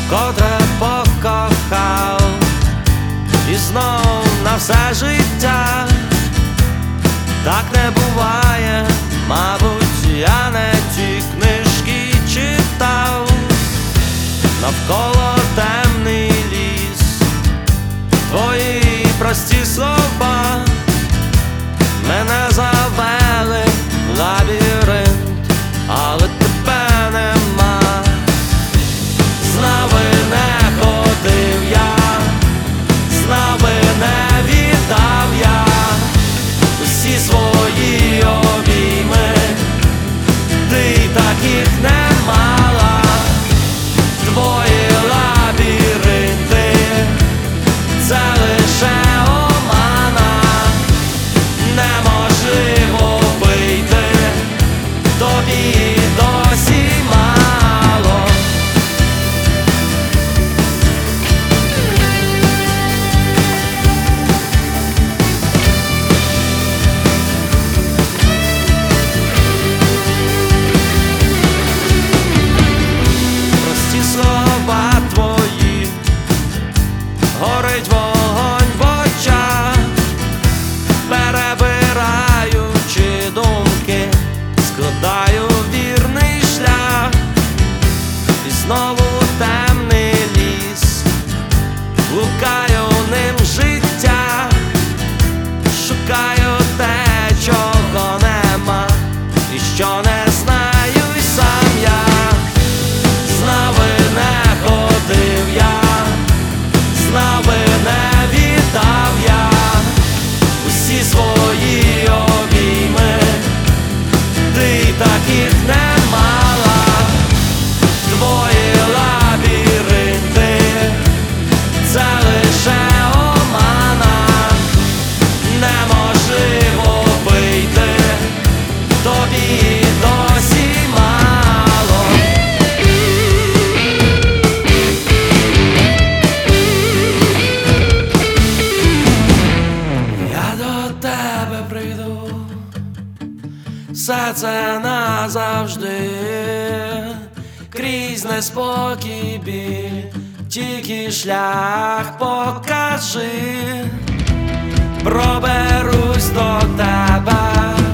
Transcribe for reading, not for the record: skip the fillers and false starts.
вкотре покохав, і знов на все життя. Так не буває, мабуть, я не ті книжки читав. Навколо темний ліс, твої прості слова мене завели в лабіринт, але тебе нема. З нами не ходив я, з нами не віддав я усі свої обійми, ти таких не мала. Твої лабіринти — це лише омана, неможливо вийти, тобі досі мало. Прості слова твої, горить вогонь в очах, перебираючи думки, складаю вірний шлях. І знову темний ліс, блукаю ним життя, шукаю те, чого нема, і що не знаю й сам я. З нами не ходив я, з нами не віддав я усі свої обійми, ти таких не мала. Твої лабіринти — це лише омана, неможливо вийти, тобі досі мало. Я до тебе прийду, все це назавжди, крізь неспокій біль, тільки шлях покажи. Проберусь до тебе,